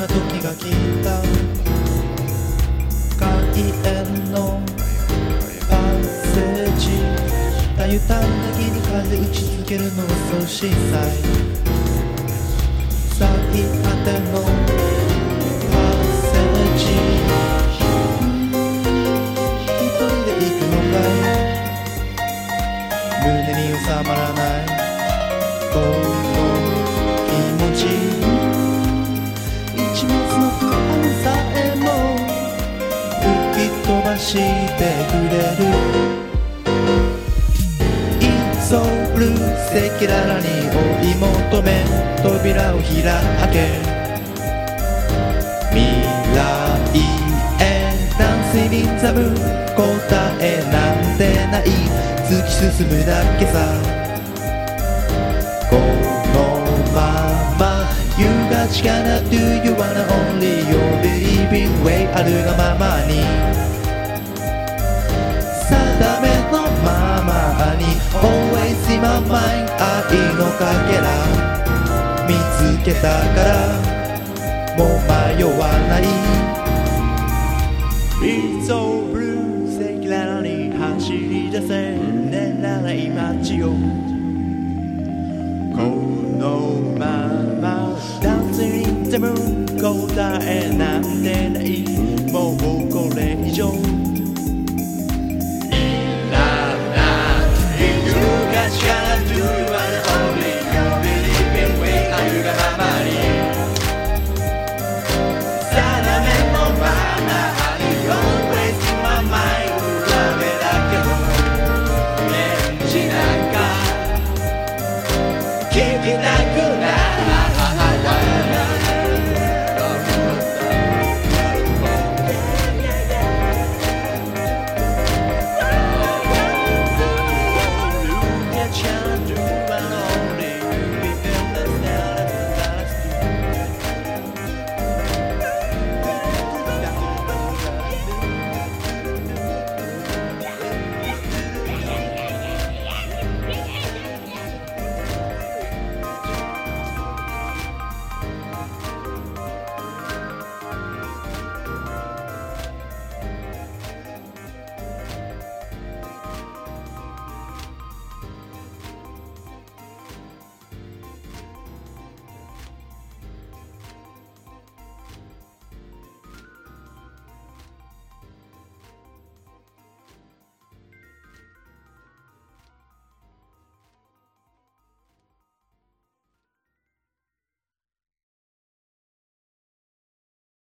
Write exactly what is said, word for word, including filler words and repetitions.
今時が来た開演のパッセージたゆたんだ気に風打ちつけるのはそうしさい最果てのパッセージ一人で行くのかい胸に収まらないこの気持ち一抹の不安さえも吹き飛ばしてくれるソウル赤裸々に追い求め扉を開け未来へダンスにザム答えなんてない突き進むだけさこのまま You got gonna do you wanna only your believing way あるがままに定めのままに Always in my mind 愛のかけら見つけたからもう迷わない It's so blue 赤裸々に走り出せ寝らない街をこのまま Dancing in the moon 答えなんてない